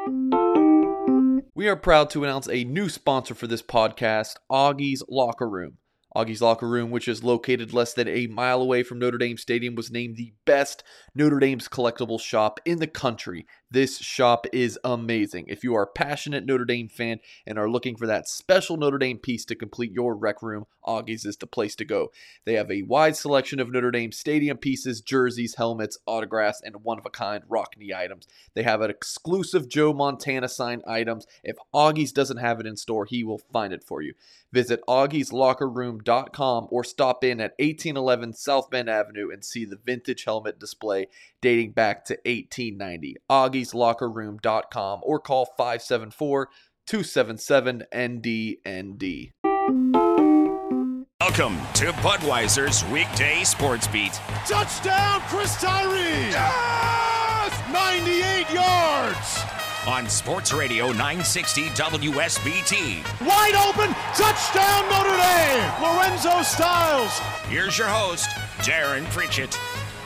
We are proud to announce a new sponsor for this podcast, Augie's Locker Room. Augie's Locker Room, which is located less than a mile away from Notre Dame Stadium, was named the best Notre Dame's collectible shop in the country. This shop is amazing. If you are a passionate Notre Dame fan and are looking for that special Notre Dame piece to complete your rec room, Augie's is the place to go. They have a wide selection of Notre Dame stadium pieces, jerseys, helmets, autographs, and one-of-a-kind Rockne items. They have an exclusive Joe Montana signed items. If Augie's doesn't have it in store, he will find it for you. Visit augieslockerroom.com or stop in at 1811 South Bend Avenue and see the vintage helmet display dating back to 1890. augieslockerroom.com or call 574-277-NDND. Welcome to Budweiser's Weekday Sports Beat. Touchdown, Chris Tyree! Yes! 98 yards! On Sports Radio 960 WSBT. Wide open, touchdown Notre Dame! Lorenzo Styles. Here's your host, Darren Pritchett.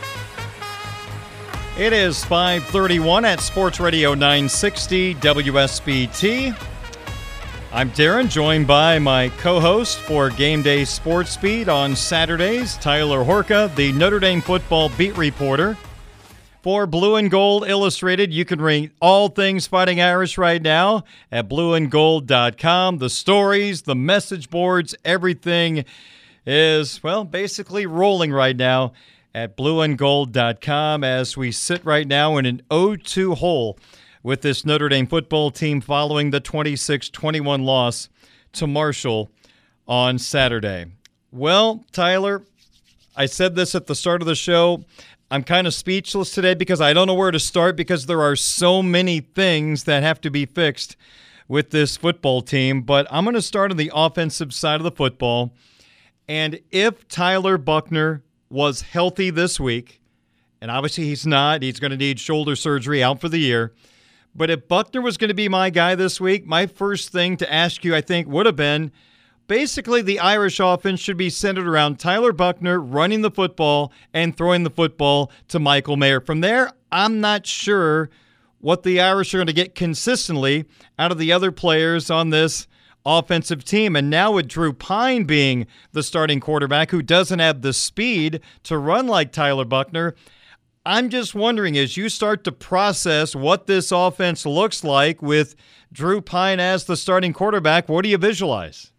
It is 5:31 at Sports Radio 960 WSBT. I'm Darren, joined by my co-host for Game Day Sports Beat on Saturdays, Tyler Horka, the Notre Dame football beat reporter. For Blue and Gold Illustrated, you can read all things Fighting Irish right now at blueandgold.com. The stories, the message boards, everything is, well, basically rolling right now at blueandgold.com as we sit right now in an 0-2 hole with this Notre Dame football team following the 26-21 loss to Marshall on Saturday. Well, Tyler, I said this at the start of the show. I'm kind of speechless today because I don't know where to start because there are so many things that have to be fixed with this football team. But I'm going to start on the offensive side of the football. And if Tyler Buchner was healthy this week, and obviously he's not, he's going to need shoulder surgery, out for the year. But if Buchner was going to be my guy this week, my first thing to ask you, I think, would have been, basically, the Irish offense should be centered around Tyler Buchner running the football and throwing the football to Michael Mayer. From there, I'm not sure what the Irish are going to get consistently out of the other players on this offensive team. And now with Drew Pyne being the starting quarterback who doesn't have the speed to run like Tyler Buchner, I'm just wondering, as you start to process what this offense looks like with Drew Pyne as the starting quarterback, what do you visualize?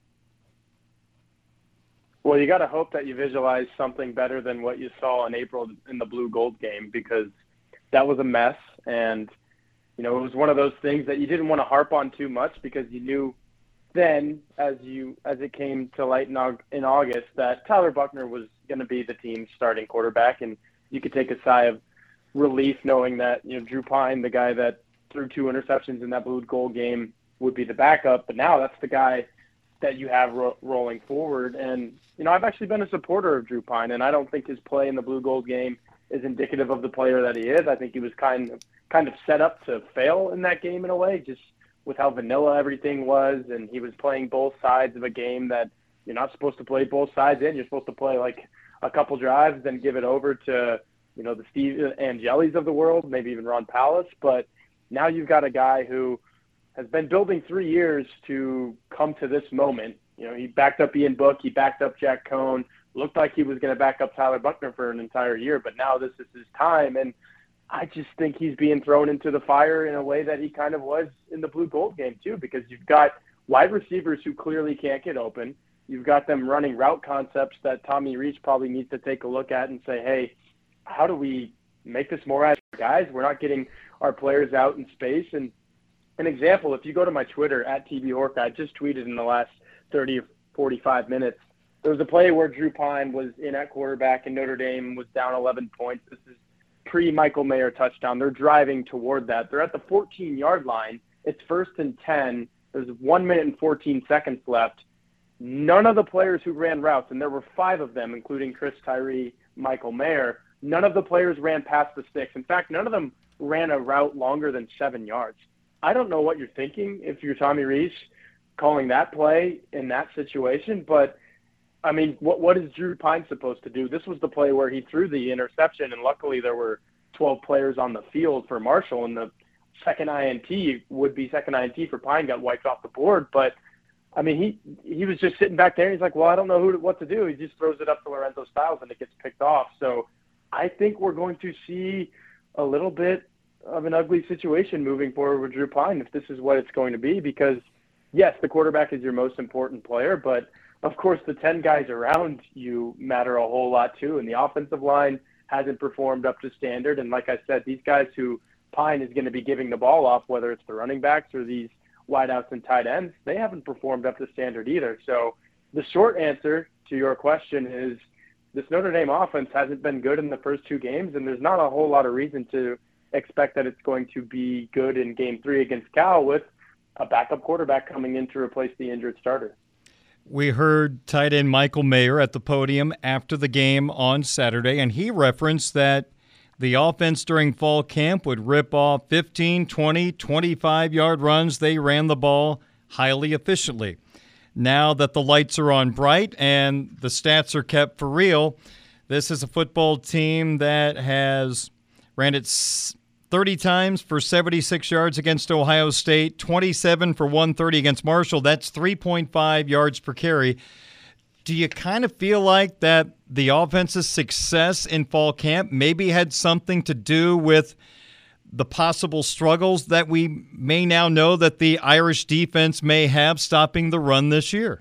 Well, you got to hope that you visualize something better than what you saw in April in the Blue Gold game, because that was a mess. And, you know, it was one of those things that you didn't want to harp on too much because you knew then, as it came to light in August, that Tyler Buchner was going to be the team's starting quarterback. And you could take a sigh of relief knowing that, you know, Drew Pyne, the guy that threw 2 interceptions in that Blue Gold game, would be the backup. But now that's the guy that you have rolling forward. And, you know, I've actually been a supporter of Drew Pyne, and I don't think his play in the Blue Gold game is indicative of the player that he is. I think he was kind of set up to fail in that game in a way, just with how vanilla everything was, and he was playing both sides of a game that you're not supposed to play both sides in. You're supposed to play like a couple drives, then give it over to, you know, the Steve Angelis of the world, maybe even Ron Pallas. But now you've got a guy who has been building 3 years to come to this moment. You know, he backed up Ian Book, he backed up Jack Cohn, looked like he was going to back up Tyler Buchner for an entire year, but now this is his time. And I just think he's being thrown into the fire in a way that he kind of was in the Blue Gold game too, because you've got wide receivers who clearly can't get open. You've got them running route concepts that Tommy Rees probably needs to take a look at and say, hey, how do we make this more agile, guys? We're not getting our players out in space. And an example, if you go to my Twitter, at TB Horka, I just tweeted in the last 30 or 45 minutes, there was a play where Drew Pyne was in at quarterback and Notre Dame was down 11 points. This is pre-Michael Mayer touchdown. They're driving toward that. They're at the 14-yard line. It's 1st and 10. There's 1 minute and 14 seconds left. None of the players who ran routes, and there were 5 of them, including Chris Tyree, Michael Mayer, none of the players ran past the sticks. In fact, none of them ran a route longer than 7 yards. I don't know what you're thinking if you're Tommy Rees calling that play in that situation, but I mean, what is Drew Pyne supposed to do? This was the play where he threw the interception, and luckily there were 12 players on the field for Marshall, and the second INT for Pine got wiped off the board. But, I mean, he was just sitting back there, and he's like, well, I don't know what to do. He just throws it up to Lorenzo Styles, and it gets picked off. So I think we're going to see a little bit of an ugly situation moving forward with Drew Pine if this is what it's going to be, because, yes, the quarterback is your most important player, but, of course, the 10 guys around you matter a whole lot too, and the offensive line hasn't performed up to standard. And like I said, these guys who Pine is going to be giving the ball off, whether it's the running backs or these wideouts and tight ends, they haven't performed up to standard either. So the short answer to your question is this Notre Dame offense hasn't been good in the first 2 games, and there's not a whole lot of reason to expect that it's going to be good in Game 3 against Cal with a backup quarterback coming in to replace the injured starter. We heard tight end Michael Mayer at the podium after the game on Saturday, and he referenced that the offense during fall camp would rip off 15, 20, 25-yard runs. They ran the ball highly efficiently. Now that the lights are on bright and the stats are kept for real, this is a football team that has ran it 30 times for 76 yards against Ohio State, 27 for 130 against Marshall. That's 3.5 yards per carry. Do you kind of feel like that the offense's success in fall camp maybe had something to do with the possible struggles that we may now know that the Irish defense may have stopping the run this year?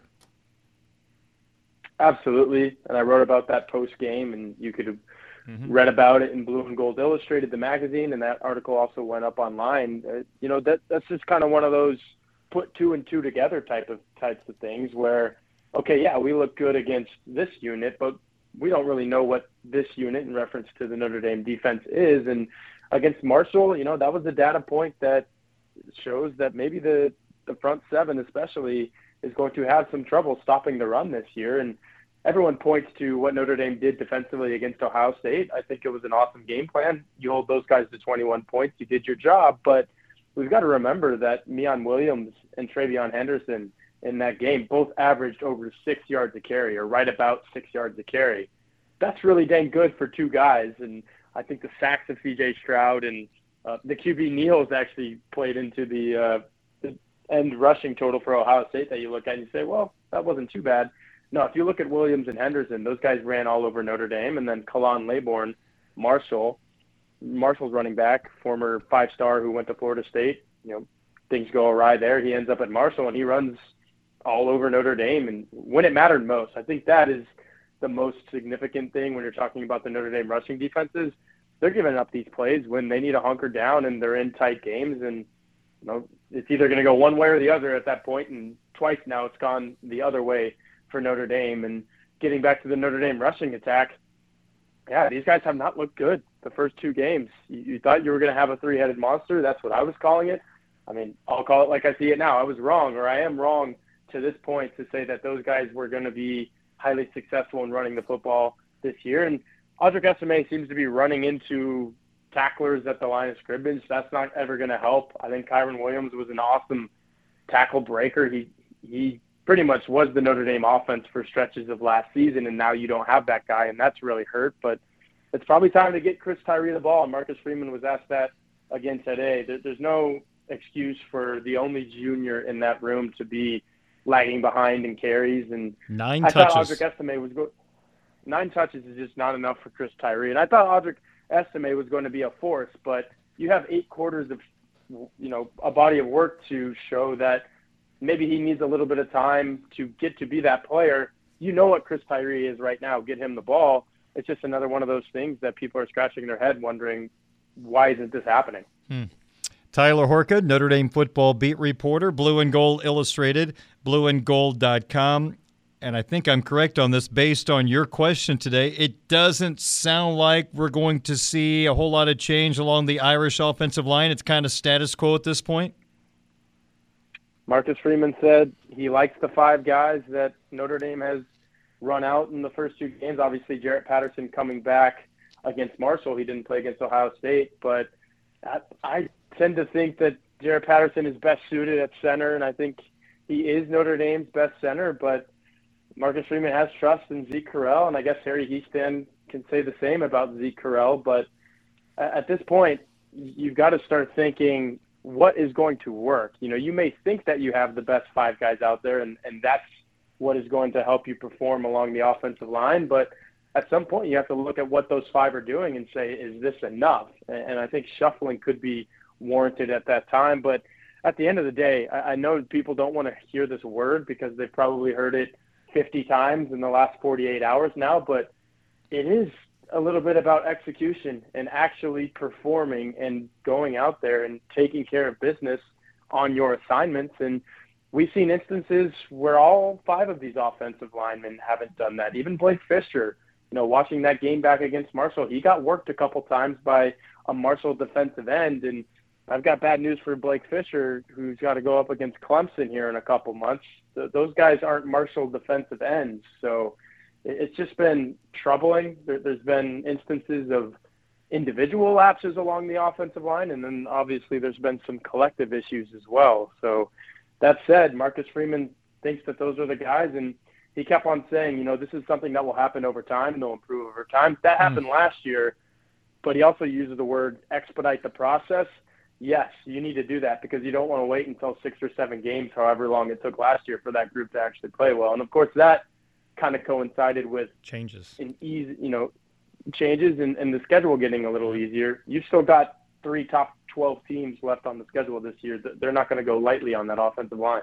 Absolutely. And I wrote about that post-game, and you could have read about it in Blue and Gold Illustrated, the magazine, and that article also went up online. That's just kind of one of those put 2 and 2 together types of things where, okay, yeah, we look good against this unit, but we don't really know what this unit in reference to the Notre Dame defense is. And against Marshall, that was the data point that shows that maybe the front 7 especially is going to have some trouble stopping the run this year. And everyone points to what Notre Dame did defensively against Ohio State. I think it was an awesome game plan. You hold those guys to 21 points, you did your job. But we've got to remember that Miyan Williams and Travion Henderson in that game both averaged over 6 yards a carry, or right about 6 yards a carry. That's really dang good for 2 guys. And I think the sacks of C.J. Stroud and the QB Niels actually played into the end rushing total for Ohio State that you look at and you say, well, that wasn't too bad. No, if you look at Williams and Henderson, those guys ran all over Notre Dame. And then Kalon Laybourne, Marshall's running back, former 5-star who went to Florida State. Things go awry there. He ends up at Marshall, and he runs all over Notre Dame. And when it mattered most, I think that is the most significant thing when you're talking about the Notre Dame rushing defenses. They're giving up these plays when they need to hunker down and they're in tight games. And it's either going to go one way or the other at that point. And twice now it's gone the other way for Notre Dame. And getting back to the Notre Dame rushing attack, yeah, these guys have not looked good the first 2 games. You thought you were going to have a 3-headed monster. That's what I was calling it. I mean, I'll call it like I see it now. I was wrong, or I am wrong to this point to say that those guys were going to be highly successful in running the football this year. And Audric Estime seems to be running into tacklers at the line of scrimmage. That's not ever going to help. I think Kyron Williams was an awesome tackle breaker. He pretty much was the Notre Dame offense for stretches of last season, and now you don't have that guy, and that's really hurt. But it's probably time to get Chris Tyree the ball. Marcus Freeman was asked that again today. There's no excuse for the only junior in that room to be lagging behind in carries. And 9 I touches. thought Audric Estime was 9 touches is just not enough for Chris Tyree. And I thought Audric Estime was going to be a force, but you have 8 quarters of, a body of work to show that maybe he needs a little bit of time to get to be that player. You know what Chris Tyree is right now. Get him the ball. It's just another one of those things that people are scratching their head wondering, why isn't this happening? Tyler Horka, Notre Dame football beat reporter, Blue and Gold Illustrated, blueandgold.com. And I think I'm correct on this based on your question today. It doesn't sound like we're going to see a whole lot of change along the Irish offensive line. It's kind of status quo at this point. Marcus Freeman said he likes the 5 guys that Notre Dame has run out in the first 2 games. Obviously, Jarrett Patterson coming back against Marshall. He didn't play against Ohio State, but I tend to think that Jarrett Patterson is best suited at center, and I think he is Notre Dame's best center, but Marcus Freeman has trust in Zeke Correll, and I guess Harry Hiestand can say the same about Zeke Correll, but at this point, you've got to start thinking what is going to work. You may think that you have the best 5 guys out there, and that's what is going to help you perform along the offensive line. But at some point, you have to look at what those 5 are doing and say, is this enough? And I think shuffling could be warranted at that time. But at the end of the day, I know people don't want to hear this word because they've probably heard it 50 times in the last 48 hours now, but it is a little bit about execution and actually performing and going out there and taking care of business on your assignments. And we've seen instances where all 5 of these offensive linemen haven't done that. Even Blake Fisher, watching that game back against Marshall, he got worked a couple times by a Marshall defensive end. And I've got bad news for Blake Fisher, who's got to go up against Clemson here in a couple months. Those guys aren't Marshall defensive ends. So it's just been troubling. There's been instances of individual lapses along the offensive line, and then obviously there's been some collective issues as well. So that said, Marcus Freeman thinks that those are the guys, and he kept on saying, this is something that will happen over time. They'll improve over time. That happened last year, but he also uses the word expedite the process. Yes, you need to do that because you don't want to wait until 6 or 7 games, however long it took last year for that group to actually play well. And of course, that kind of coincided with changes and the schedule getting a little easier. You've still got 3 top 12 teams left on the schedule this year. They're not going to go lightly on that offensive line.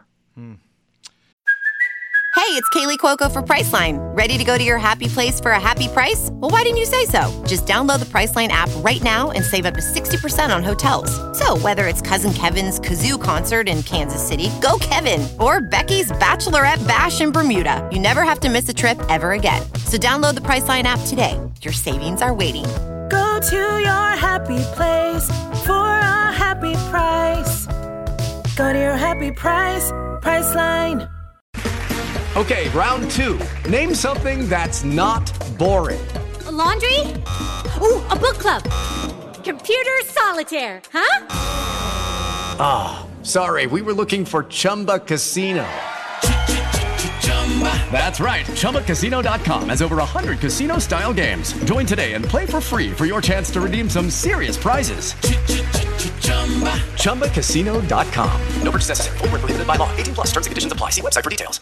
Hey, it's Kaylee Cuoco for Priceline. Ready to go to your happy place for a happy price? Well, why didn't you say so? Just download the Priceline app right now and save up to 60% on hotels. So whether it's Cousin Kevin's Kazoo Concert in Kansas City, go Kevin, or Becky's Bachelorette Bash in Bermuda, you never have to miss a trip ever again. So download the Priceline app today. Your savings are waiting. Go to your happy place for a happy price. Go to your happy price, Priceline. Okay, round 2. Name something that's not boring. A laundry? Ooh, a book club. Computer solitaire, huh? Ah, sorry, we were looking for Chumba Casino. That's right, ChumbaCasino.com has over 100 casino-style games. Join today and play for free for your chance to redeem some serious prizes. ChumbaCasino.com. No purchase necessary. Void where prohibited by law. 18+. Terms and conditions apply. See website for details.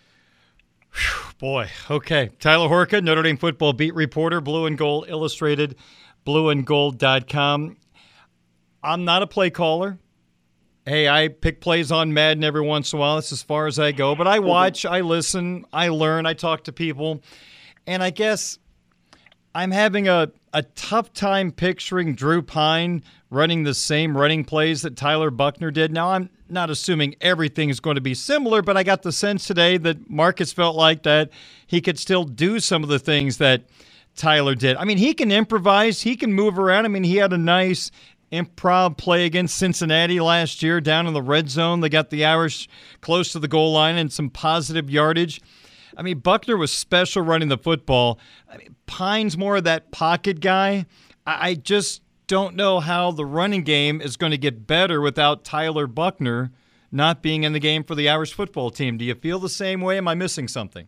Boy, okay. Tyler Horka, Notre Dame football beat reporter, Blue and Gold Illustrated, blueandgold.com. I'm not a play caller. Hey, I pick plays on Madden every once in a while. That's as far as I go. But I watch, I listen, I learn, I talk to people. And I guess I'm having a tough time picturing Drew Pine running the same running plays that Tyler Buchner did. Now, I'm not assuming everything is going to be similar, but I got the sense today that Marcus felt like that he could still do some of the things that Tyler did. I mean, he can improvise. He can move around. I mean, he had a nice improv play against Cincinnati last year down in the red zone. They got the Irish close to the goal line and some positive yardage. I mean, Buchner was special running the football. I mean, Pine's more of that pocket guy. I just don't know how the running game is going to get better without Tyler Buchner not being in the game for the Irish football team. Do you feel the same way? Am I missing something?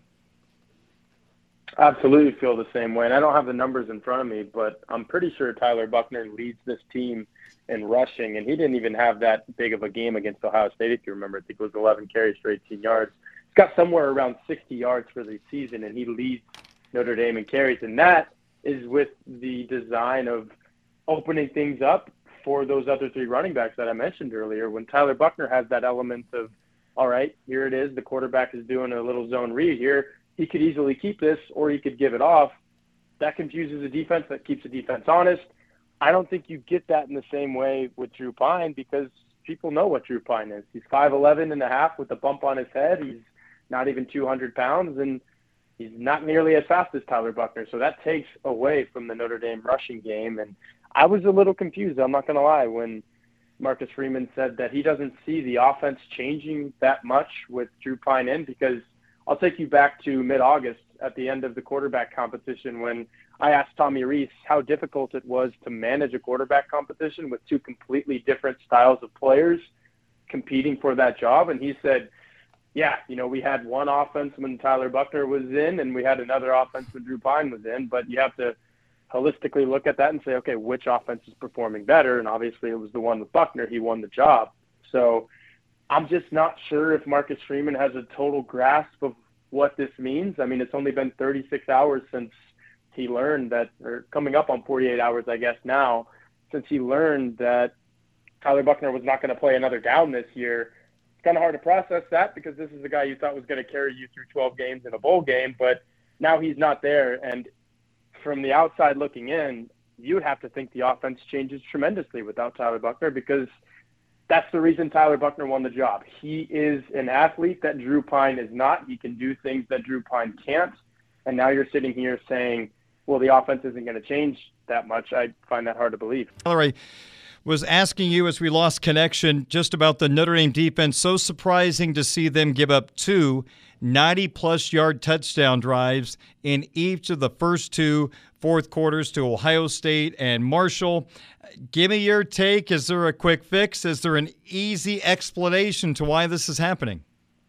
Absolutely feel the same way. And I don't have the numbers in front of me, but I'm pretty sure Tyler Buchner leads this team in rushing, and he didn't even have that big of a game against Ohio State, if you remember. I think it was 11 carries for 18 yards. He's got somewhere around 60 yards for the season, and he leads Notre Dame in carries. And that is with the design of opening things up for those other 3 running backs that I mentioned earlier. When Tyler Buchner has that element of, all right, here it is, the quarterback is doing a little zone read here. He could easily keep this or he could give it off. That confuses the defense. That keeps the defense honest. I don't think you get that in the same way with Drew Pine because people know what Drew Pine is. He's 5'11 and a half with a bump on his head. He's not even 200 pounds, and he's not nearly as fast as Tyler Buchner. So that takes away from the Notre Dame rushing game. And I was a little confused, I'm not going to lie, when Marcus Freeman said that he doesn't see the offense changing that much with Drew Pine in, because I'll take you back to mid-August at the end of the quarterback competition when I asked Tommy Rees how difficult it was to manage a quarterback competition with 2 completely different styles of players competing for that job. And he said, yeah, we had one offense when Tyler Buchner was in and we had another offense when Drew Pine was in, but you have to holistically look at that and say, okay, which offense is performing better? And obviously it was the one with Buckner. He won the job. So I'm just not sure if Marcus Freeman has a total grasp of what this means. I mean, it's only been 36 hours since he learned that, or coming up on 48 hours, I guess now, since he learned that Tyler Buckner was not going to play another down this year. It's kind of hard to process that because this is the guy you thought was going to carry you through 12 games in a bowl game, but now he's not there. And from the outside looking in, you would have to think the offense changes tremendously without Tyler Buckner, because that's the reason Tyler Buckner won the job. He is an athlete that Drew Pine is not. He can do things that Drew Pine can't. And now you're sitting here saying, well, the offense isn't going to change that much. I find that hard to believe. Valerie was asking you as we lost connection just about the Notre Dame defense. So surprising to see them give up 2 90-plus yard touchdown drives in each of the first 2 fourth quarters to Ohio State and Marshall. Give me your take. Is there a quick fix? Is there an easy explanation to why this is happening?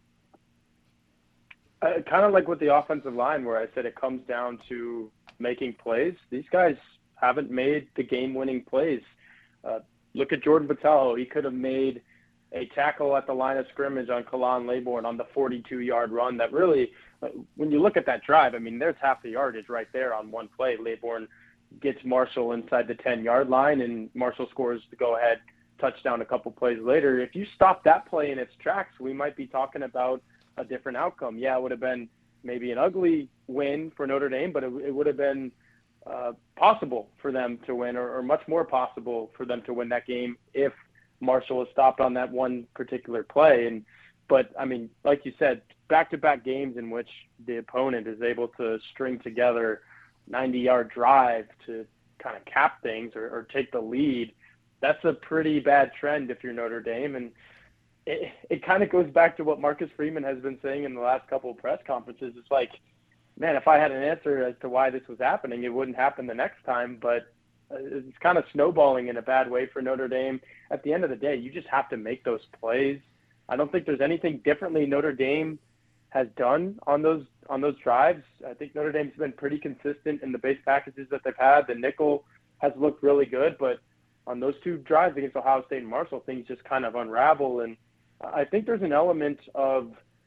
Kind of like with the offensive line, where I said it comes down to making plays. These guys haven't made the game-winning plays. Look at Jordan Botelho. He could have made a tackle at the line of scrimmage on Kalan Laybourne on the 42-yard run that really, when you look at that drive, I mean, there's half the yardage right there on one play. Laybourne gets Marshall inside the 10-yard line, and Marshall scores the go-ahead touchdown a couple plays later. If you stop that play in its tracks, we might be talking about a different outcome. Yeah, it would have been maybe an ugly win for Notre Dame, but it would have been possible for them to win, or much more possible for them to win that game if Marshall was stopped on that one particular play. But I mean, like you said, back-to-back games in which the opponent is able to string together 90-yard drive to kind of cap things or take the lead, that's a pretty bad trend if you're Notre Dame. And it kind of goes back to what Marcus Freeman has been saying in the last couple of press conferences. It's like, man, if I had an answer as to why this was happening, it wouldn't happen the next time. But it's kind of snowballing in a bad way for Notre Dame. At the end of the day, you just have to make those plays. I don't think there's anything differently Notre Dame has done on those drives. I think Notre Dame's been pretty consistent in the base packages that they've had. The nickel has looked really good, but on those 2 drives against Ohio State and Marshall, things just kind of unravel. And I think there's an element of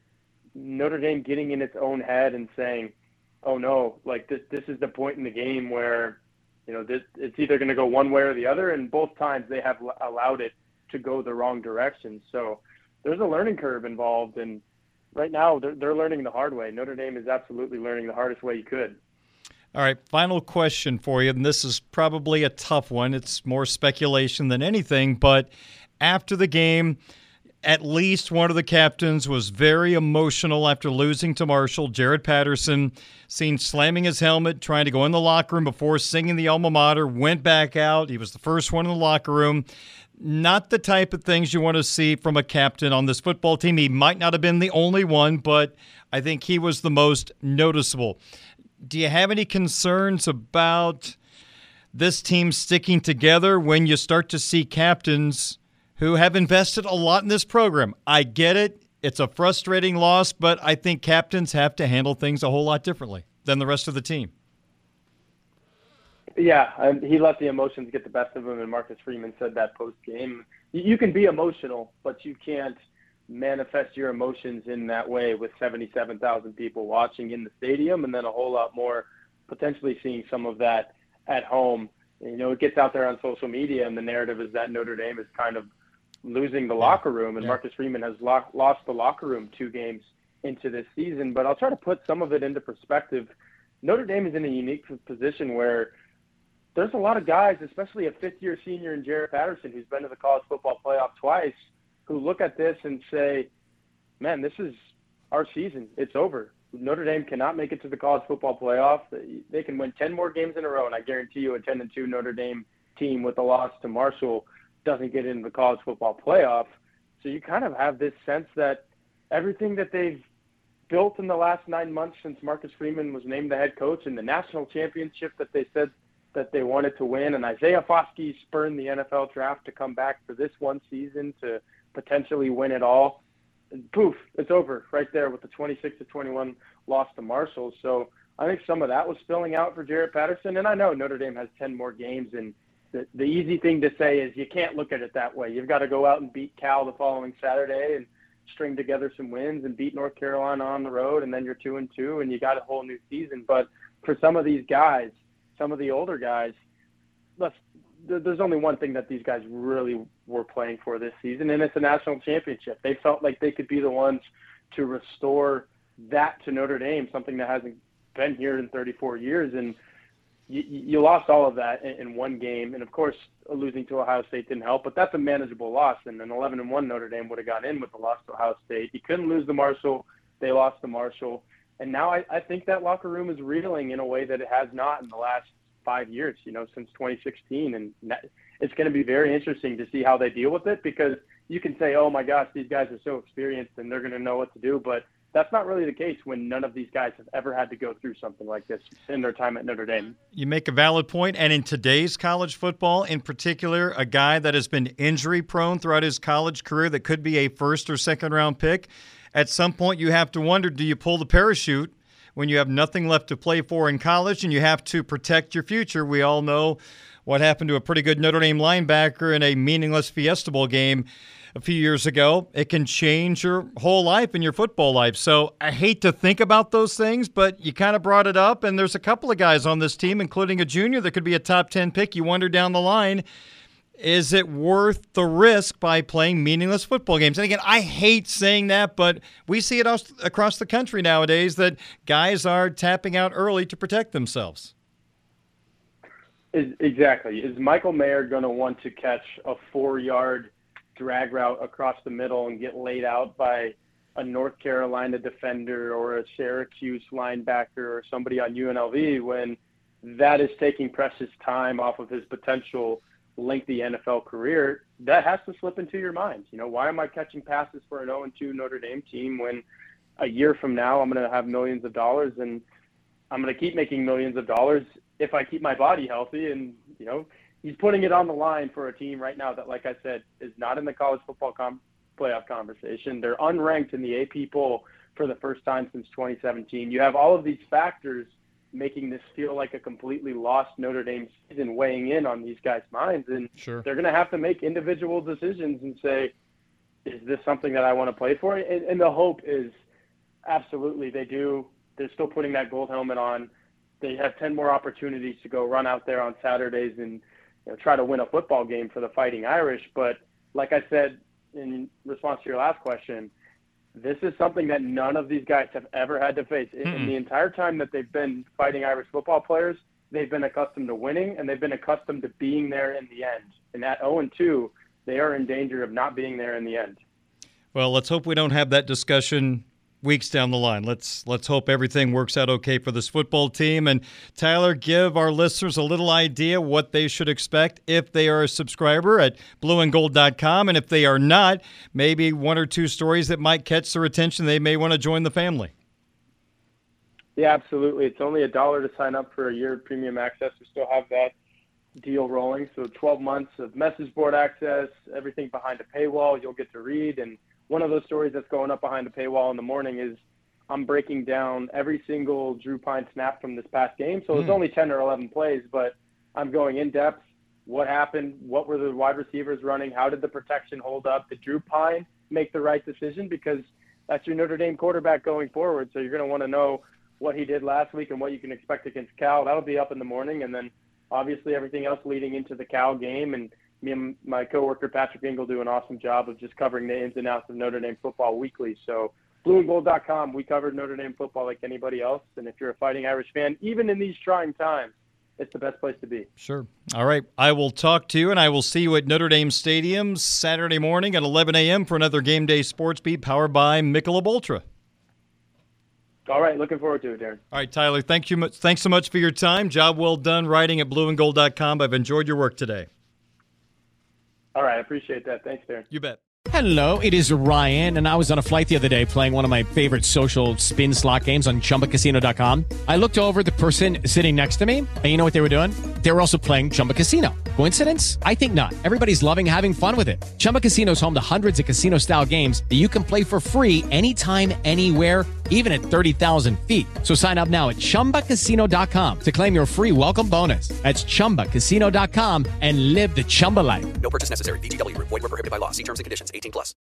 Notre Dame getting in its own head and saying, oh no, like this is the point in the game where, you know, it's either going to go one way or the other, and both times they have allowed it to go the wrong direction. So there's a learning curve involved, and right now they're learning the hard way. Notre Dame is absolutely learning the hardest way you could. All right, final question for you, and this is probably a tough one. It's more speculation than anything, but after the game, at least one of the captains was very emotional after losing to Marshall. Jared Patterson, seen slamming his helmet, trying to go in the locker room before singing the alma mater, went back out. He was the first one in the locker room. Not the type of things you want to see from a captain on this football team. He might not have been the only one, but I think he was the most noticeable. Do you have any concerns about this team sticking together when you start to see captains who have invested a lot in this program? I get it. It's a frustrating loss, but I think captains have to handle things a whole lot differently than the rest of the team. Yeah, and he let the emotions get the best of him, and Marcus Freeman said that post-game. You can be emotional, but you can't manifest your emotions in that way with 77,000 people watching in the stadium, and then a whole lot more potentially seeing some of that at home. You know, it gets out there on social media, and the narrative is that Notre Dame is kind of losing the locker room, and Marcus Freeman has lost the locker room 2 games into this season. But I'll try to put some of it into perspective. Notre Dame is in a unique position where there's a lot of guys, especially a fifth-year senior in Jared Patterson, who's been to the college football playoff twice, who look at this and say, man, this is our season. It's over. Notre Dame cannot make it to the college football playoff. They can win 10 more games in a row, and I guarantee you a 10-2 Notre Dame team with a loss to Marshall doesn't get into the college football playoff. So you kind of have this sense that everything that they've built in the last 9 months since Marcus Freeman was named the head coach, and the national championship that they said that they wanted to win, and Isaiah Foskey spurned the NFL draft to come back for this one season to potentially win it all. And poof, it's over right there with the 26-21 loss to Marshall. So I think some of that was spilling out for Jarrett Patterson. And I know Notre Dame has 10 more games, and the easy thing to say is you can't look at it that way. You've got to go out and beat Cal the following Saturday and string together some wins and beat North Carolina on the road, and then you're 2-2 and you got a whole new season. But for some of these guys, some of the older guys, there's only one thing that these guys really were playing for this season, and it's a national championship. They felt like they could be the ones to restore that to Notre Dame, something that hasn't been here in 34 years. And you lost all of that in one game. And, of course, losing to Ohio State didn't help, but that's a manageable loss. And an 11-1 Notre Dame would have got in with the loss to Ohio State. You couldn't lose to Marshall. They lost to Marshall. And now I think that locker room is reeling in a way that it has not in the last 5 years, since 2016. And it's going to be very interesting to see how they deal with it, because you can say, oh, my gosh, these guys are so experienced and they're going to know what to do. But that's not really the case when none of these guys have ever had to go through something like this in their time at Notre Dame. You make a valid point, and in today's college football, in particular, a guy that has been injury-prone throughout his college career that could be a first- or second-round pick, at some point you have to wonder, do you pull the parachute when you have nothing left to play for in college and you have to protect your future? We all know what happened to a pretty good Notre Dame linebacker in a meaningless Fiesta Bowl game a few years ago. It can change your whole life and your football life. So I hate to think about those things, but you kind of brought it up, and there's a couple of guys on this team, including a junior, that could be a top 10 pick. You wonder down the line, is it worth the risk by playing meaningless football games? And again, I hate saying that, but we see it across the country nowadays that guys are tapping out early to protect themselves. Exactly. Is Michael Mayer going to want to catch a 4-yard drag route across the middle and get laid out by a North Carolina defender or a Syracuse linebacker or somebody on UNLV when that is taking precious time off of his potential lengthy NFL career? That has to slip into your mind. Why am I catching passes for an 0-2 Notre Dame team when a year from now I'm going to have millions of dollars, and I'm going to keep making millions of dollars if I keep my body healthy? And, he's putting it on the line for a team right now that, like I said, is not in the college football playoff conversation. They're unranked in the AP poll for the first time since 2017. You have all of these factors making this feel like a completely lost Notre Dame season weighing in on these guys' minds. And Sure. They're going to have to make individual decisions and say, is this something that I want to play for? And the hope is absolutely they do. They're still putting that gold helmet on. They have 10 more opportunities to go run out there on Saturdays and try to win a football game for the Fighting Irish. But like I said in response to your last question, this is something that none of these guys have ever had to face. In the entire time that they've been Fighting Irish football players, they've been accustomed to winning, and they've been accustomed to being there in the end. And at 0-2, they are in danger of not being there in the end. Well, let's hope we don't have that discussion weeks down the line. Let's hope everything works out okay for this football team. And Tyler, give our listeners a little idea what they should expect if they are a subscriber at blueandgold.com. And if they are not, maybe one or two stories that might catch their attention. They may want to join the family. Yeah, absolutely. It's only $1 to sign up for a year of premium access. We still have that deal rolling. So 12 months of message board access, everything behind a paywall you'll get to read. And one of those stories that's going up behind the paywall in the morning is I'm breaking down every single Drew Pine snap from this past game. So it's only 10 or 11 plays, but I'm going in depth. What happened? What were the wide receivers running? How did the protection hold up? Did Drew Pine make the right decision? Because that's your Notre Dame quarterback going forward. So you're going to want to know what he did last week and what you can expect against Cal. That'll be up in the morning. And then obviously everything else leading into the Cal game. And me and my coworker Patrick Ingle do an awesome job of just covering the ins and outs of Notre Dame football weekly. So blueandgold.com, we covered Notre Dame football like anybody else. And if you're a Fighting Irish fan, even in these trying times, it's the best place to be. Sure. All right. I will talk to you, and I will see you at Notre Dame Stadium Saturday morning at 11 a.m. for another Game Day Sports Beat powered by Michelob Ultra. All right. Looking forward to it, Darren. All right, Tyler. Thanks so much for your time. Job well done writing at blueandgold.com. I've enjoyed your work today. All right. I appreciate that. Thanks, Darren. You bet. Hello, it is Ryan, and I was on a flight the other day playing one of my favorite social spin slot games on ChumbaCasino.com. I looked over at the person sitting next to me, and you know what they were doing? They were also playing Chumba Casino. Coincidence? I think not. Everybody's loving having fun with it. Chumba Casino is home to hundreds of casino-style games that you can play for free anytime, anywhere, even at 30,000 feet. So sign up now at ChumbaCasino.com to claim your free welcome bonus. That's ChumbaCasino.com and live the Chumba life. No purchase necessary. VGW Group. Void where prohibited by law. See terms and conditions. 18+.